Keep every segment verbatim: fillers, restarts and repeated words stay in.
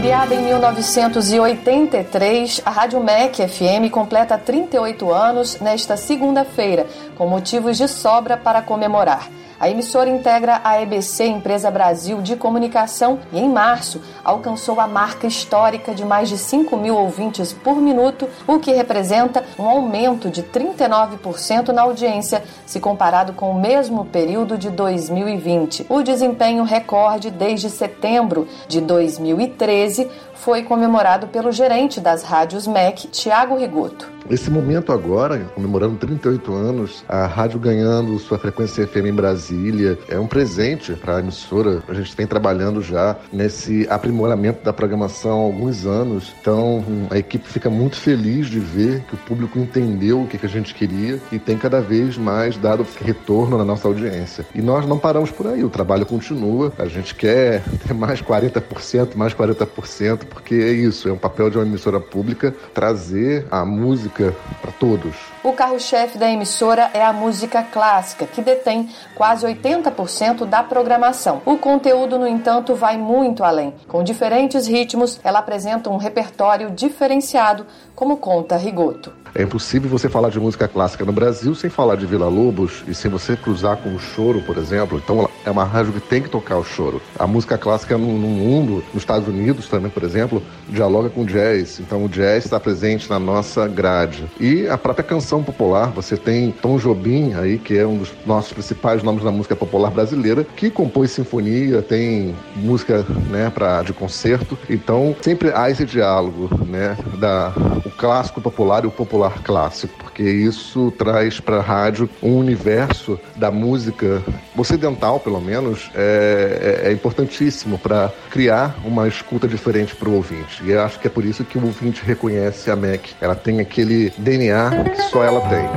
Criada em mil novecentos e oitenta e três, a Rádio M E C F M completa trinta e oito anos nesta segunda-feira, com motivos de sobra para comemorar. A emissora integra a E B C, Empresa Brasil de Comunicação, e em março alcançou a marca histórica de mais de cinco mil ouvintes por minuto, o que representa um aumento de trinta e nove por cento na audiência, se comparado com o mesmo período de dois mil e vinte. O desempenho recorde desde setembro de dois mil e treze foi comemorado pelo gerente das rádios M E C, Tiago Rigoto. Esse momento agora, comemorando trinta e oito anos, a rádio ganhando sua frequência F M em Brasília, é um presente para a emissora. A gente vem trabalhando já nesse aprimoramento da programação há alguns anos. Então, a equipe fica muito feliz de ver que o público entendeu o que a gente queria e tem cada vez mais dado retorno na nossa audiência. E nós não paramos por aí, o trabalho continua. A gente quer ter mais quarenta por cento, mais quarenta por cento, porque é isso, é um papel de uma emissora pública trazer a música para todos. O carro-chefe da emissora é a música clássica, que detém quase oitenta por cento da programação. O conteúdo, no entanto, vai muito além. Com diferentes ritmos, ela apresenta um repertório diferenciado, como conta Rigoto. É impossível você falar de música clássica no Brasil sem falar de Villa-Lobos e sem você cruzar com o choro, por exemplo. Então é uma rádio que tem que tocar o choro. A música clássica no, no mundo, nos Estados Unidos também, por exemplo, dialoga com o jazz. Então o jazz está presente na nossa grade. E a própria canção popular, você tem Tom Jobim aí, que é um dos nossos principais nomes da música popular brasileira, que compôs sinfonia, tem música, né, pra, de concerto. Então sempre há esse diálogo, né, da, o clássico popular e o popular clássico, porque isso traz para a rádio um universo da música ocidental, pelo menos, é, é, é importantíssimo para criar uma escuta diferente para o ouvinte. E eu acho que é por isso que o ouvinte reconhece a M E C. Ela tem aquele D N A que só ela tem.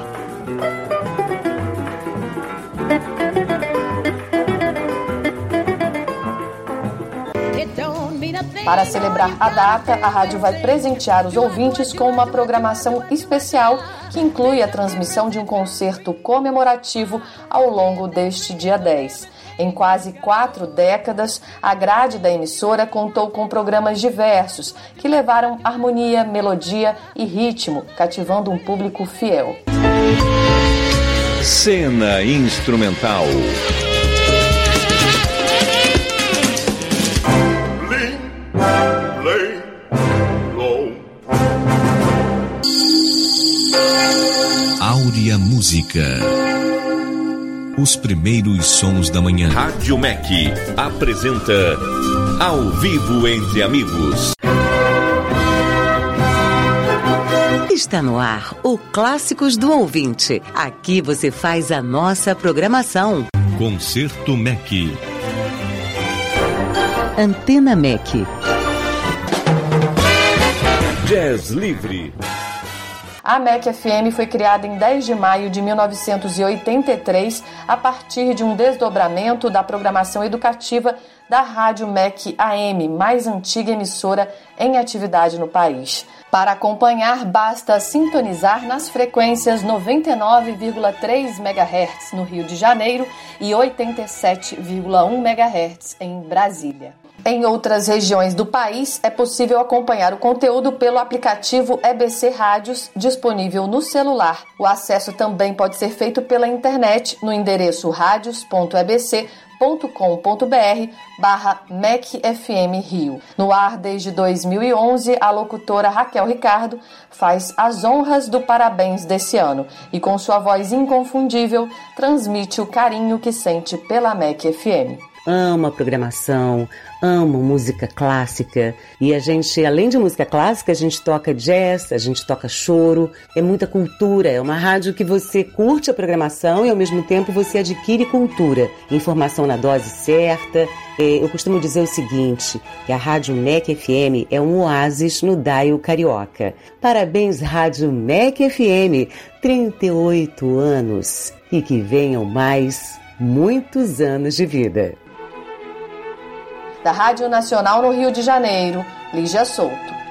Para celebrar a data, a rádio vai presentear os ouvintes com uma programação especial que inclui a transmissão de um concerto comemorativo ao longo deste dia dez. Em quase quatro décadas, a grade da emissora contou com programas diversos que levaram harmonia, melodia e ritmo, cativando um público fiel. Cena instrumental. Áurea Música. Os primeiros sons da manhã. Rádio M E C apresenta Ao Vivo Entre Amigos. Está no ar o Clássicos do Ouvinte. Aqui você faz a nossa programação. Concerto M E C. Antena M E C. Jazz Livre. A M E C F M foi criada em dez de maio de mil novecentos e oitenta e três a partir de um desdobramento da programação educativa da Rádio M E C A M, mais antiga emissora em atividade no país. Para acompanhar, basta sintonizar nas frequências noventa e nove vírgula três megahertz no Rio de Janeiro e oitenta e sete vírgula um megahertz em Brasília. Em outras regiões do país, é possível acompanhar o conteúdo pelo aplicativo E B C Rádios, disponível no celular. O acesso também pode ser feito pela internet no endereço radios ponto e b c ponto com ponto b r barra M E C F M Rio. No ar desde dois mil e onze, a locutora Raquel Ricardo faz as honras do parabéns desse ano e, com sua voz inconfundível, transmite o carinho que sente pela M E C F M. Amo a programação, amo música clássica. E a gente, além de música clássica, a gente toca jazz, a gente toca choro. É muita cultura, é uma rádio que você curte a programação e ao mesmo tempo você adquire cultura. Informação na dose certa. Eu costumo dizer o seguinte, que a Rádio M E C F M é um oásis no dial carioca. Parabéns, Rádio M E C F M, trinta e oito anos. E que venham mais muitos anos de vida. Da Rádio Nacional no Rio de Janeiro, Lígia Souto.